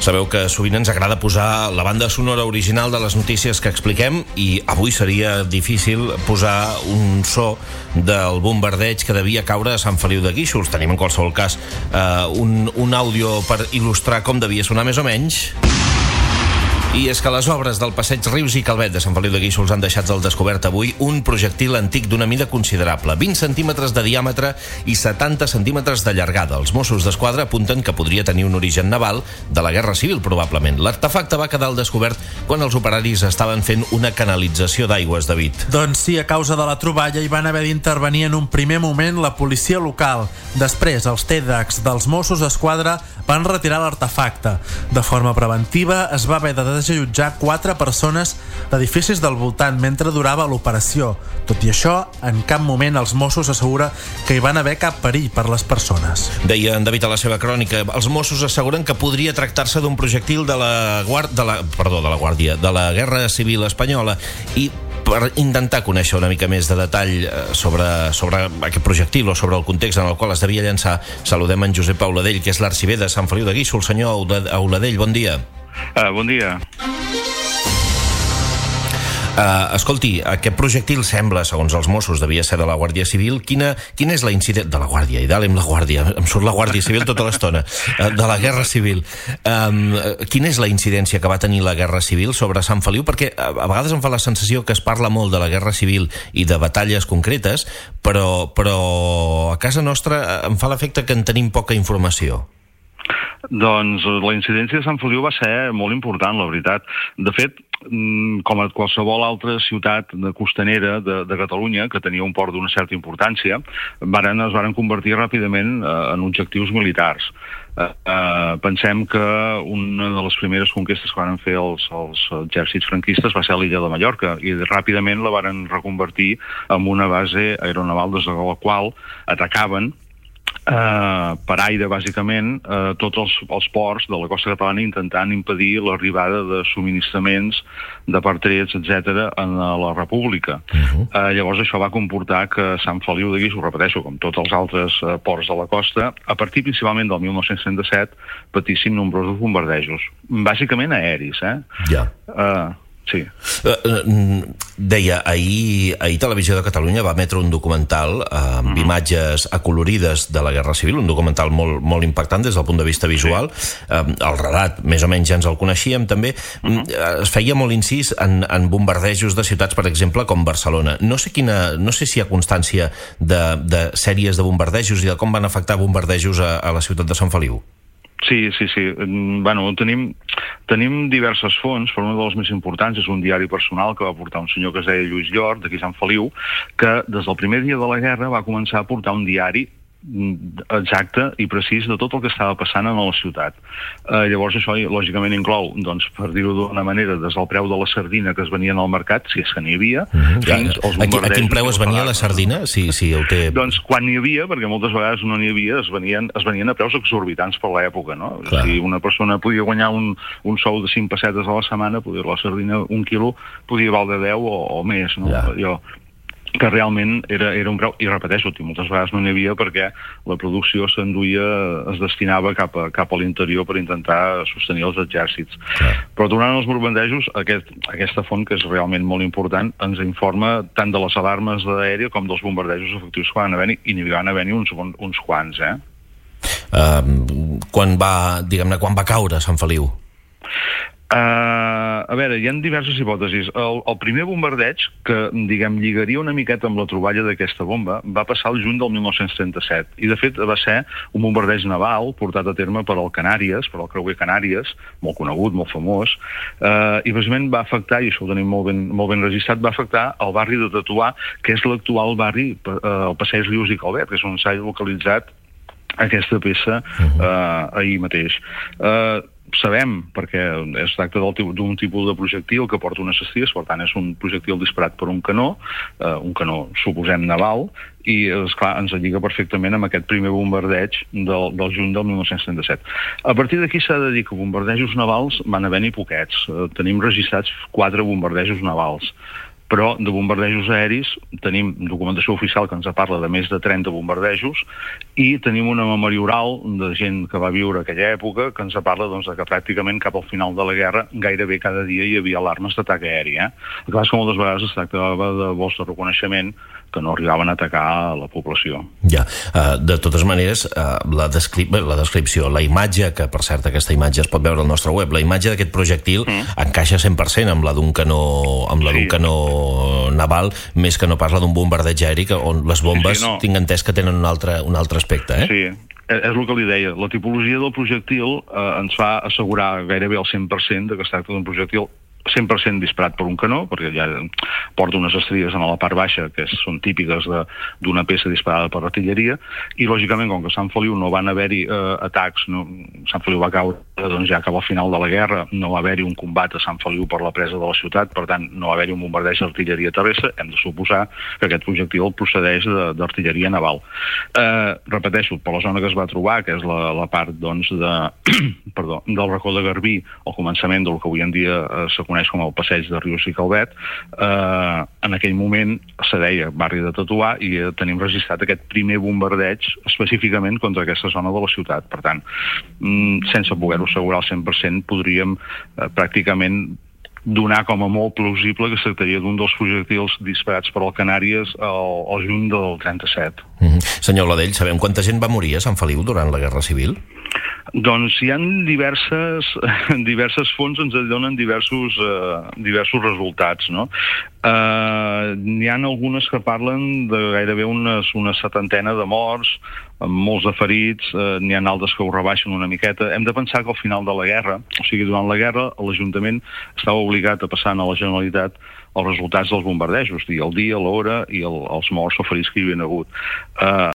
Sabeu que sovint ens agrada posar la banda sonora original de les notícies que expliquem i avui seria difícil posar un so del bombardeig que devia caure a Sant Feliu de Guíxols. Tenim en qualsevol cas un àudio per il·lustrar com devia sonar més o menys. I és que les obres del passeig Rius i Calvet de Sant Feliu de Guíxols han deixat al descobert avui un projectil antic d'una mida considerable, 20 centímetres de diàmetre i 70 centímetres de llargada. Els Mossos d'Esquadra apunten que podria tenir un origen naval de la Guerra Civil, probablement. L'artefacte va quedar al descobert quan els operaris estaven fent una canalització d'aigües, David. Doncs sí, a causa de la troballa hi van haver d'intervenir en un primer moment la policia local. Després, els TEDx dels Mossos d'Esquadra van retirar l'artefacte. De forma preventiva, es va haver de desallotjar 4 persones d'edificis del voltant mentre durava l'operació. Tot i això, en cap moment els Mossos assegura que hi van haver cap perill per les persones. Deia en David a la seva crònica, els Mossos asseguren que podria tractar-se d'un projectil de la Guerra Civil Espanyola i per intentar conèixer una mica més de detall sobre aquest projectil o sobre el context en el qual es devia llançar, saludem en Josep Auladell, que és l'arxiver de Sant Feliu de Guíxols. Senyor Auladell, bon dia. Bon dia. Escolti, aquest projectil sembla, segons els Mossos, devia ser de la Guàrdia Civil. Quina és la incidència... De la Guàrdia, i dalt amb la Guàrdia. Em surt la Guàrdia Civil tota l'estona. De la Guerra Civil. Quina és la incidència que va tenir la Guerra Civil sobre Sant Feliu? Perquè a vegades em fa la sensació que es parla molt de la Guerra Civil i de batalles concretes, però a casa nostra em fa l'efecte que en tenim poca informació. Doncs la incidència de Sant Feliu va ser molt important, la veritat. De fet, com a qualsevol altra ciutat costanera de Catalunya, que tenia un port d'una certa importància, es varen convertir ràpidament en objectius militars. Pensem que una de les primeres conquestes que van fer els exèrcits franquistes va ser a l'illa de Mallorca i ràpidament la varen reconvertir en una base aeronaval des de la qual atacaven per aire, bàsicament, tots els ports de la costa catalana intentant impedir l'arribada de subministraments, de pertrets, etc. en la República. Llavors això va comportar que Sant Feliu de Guíxols, repeteixo, com tots els altres ports de la costa, a partir principalment del 1937, patissin nombrosos bombardejos. Bàsicament aeris, Ja. Sí. Deia, ahir Televisió de Catalunya va emetre un documental amb imatges acolorides de la Guerra Civil, un documental molt impactant des del punt de vista visual. El relat, més o menys, ja ens el coneixíem també. Es feia molt incís en bombardejos de ciutats, per exemple, com Barcelona. No sé si hi ha constància de sèries de bombardejos i de com van afectar bombardejos a la ciutat de Sant Feliu. Sí. Bueno, tenim diverses fonts, però una de les més importants és un diari personal que va portar un senyor que es deia Lluís Llor, d'aquí Sant Feliu, que des del primer dia de la guerra va començar a portar un diari exacte i precís de tot el que estava passant en la ciutat. Llavors això lògicament inclou, doncs, per dir-ho d'una manera, des del preu de la sardina que es venia al mercat, si és que n'hi havia, fins als bombardejos. A quin preu es venia la sardina? Si ho té... Doncs quan n'hi havia, perquè moltes vegades no n'hi havia, es venien a preus exorbitants per l'època, no? Si una persona podia guanyar un sou de 5 pessetes a la setmana, la sardina, 1 quilo, podia valdre 10 o més, no? Que realment era un preu, i repeteixo, moltes vegades no n'hi havia perquè la producció es destinava cap a l'interior per intentar sostenir els exèrcits. Però durant els bombardejos, aquesta font, que és realment molt important, ens informa tant de les alarmes d'aèria com dels bombardejos efectius que van haver-hi, i n'hi van haver-hi uns quants, Quan va caure Sant Feliu? A veure, hi ha diverses hipòtesis. El primer bombardeig, que, lligaria una miqueta amb la troballa d'aquesta bomba, va passar el juny del 1937. I, de fet, va ser un bombardeig naval portat a terme per el Canàries, per el creuer Canàries, molt conegut, molt famós, i precisament va afectar, i això ho tenim molt ben registrat, va afectar el barri de Tatuà, que és l'actual barri, el passeig Rius i Calvet, que és on s'ha localitzat aquesta peça ahir mateix. Sabem, perquè es tracta d'un tipus de projectil que porta unes estries, per tant és un projectil disparat per un canó, suposem naval, i esclar, ens lliga perfectament amb aquest primer bombardeig del juny del 1937. A partir d'aquí s'ha de dir que bombardejos navals van haver-n'hi poquets. Tenim registrats 4 bombardejos navals. però de bombardejos aeris tenim documentació oficial que ens parla de més de 30 bombardejos i tenim una memòria oral de gent que va viure aquella època que ens parla doncs, que pràcticament cap al final de la guerra gairebé cada dia hi havia alarmes d'atac aeri. El que passa és que moltes vegades es tractava de vols de reconeixement que no arribaven a atacar la població. Ja, de totes maneres, la descripció, la imatge, que per cert aquesta imatge es pot veure al nostre web, la imatge d'aquest projectil encaixa 100% amb la d'un canó naval, més que no parla d'un bombardeig aeri, on les bombes tinc entès que tenen un altre aspecte, eh? Sí, és el que li deia. La tipologia del projectil ens fa assegurar gairebé el 100% que es tracta d'un projectil 100% disparat per un canó, perquè ja porta unes estries en la part baixa que són típiques d'una peça disparada per artilleria, i lògicament com que a Sant Feliu no van haver-hi atacs, Sant Feliu va caure doncs ja cap al final de la guerra, no va haver-hi un combat a Sant Feliu per la presa de la ciutat, per tant no va haver-hi un bombardeig d'artilleria terrestre, hem de suposar que aquest projectil procedeix d'artilleria naval. Repeteixo, per la zona que es va trobar, que és la part doncs del racó de Garbí, al començament del que avui en dia se coneix com el passeig de Rius i Calvet, en aquell moment se deia barri de Tatuà i tenim registrat aquest primer bombardeig específicament contra aquesta zona de la ciutat. Per tant, sense poder-ho assegurar al 100%, podríem pràcticament donar com a molt plausible que es tractaria d'un dels projectils disparats per al Canàries al juny del 37. Senyor Ladell, sabem quanta gent va morir a Sant Feliu durant la Guerra Civil? Doncs hi ha diverses fonts, ens donen diversos resultats, no? N'hi ha algunes que parlen de gairebé una setantena de morts, amb molts de ferits, n'hi ha altres que ho rebaixen una miqueta. Hem de pensar que al final de la guerra, o sigui, durant la guerra, l'Ajuntament estava obligat a passar a la Generalitat els resultats dels bombardejos, el dia, l'hora i els morts o ferits que hi havia hagut.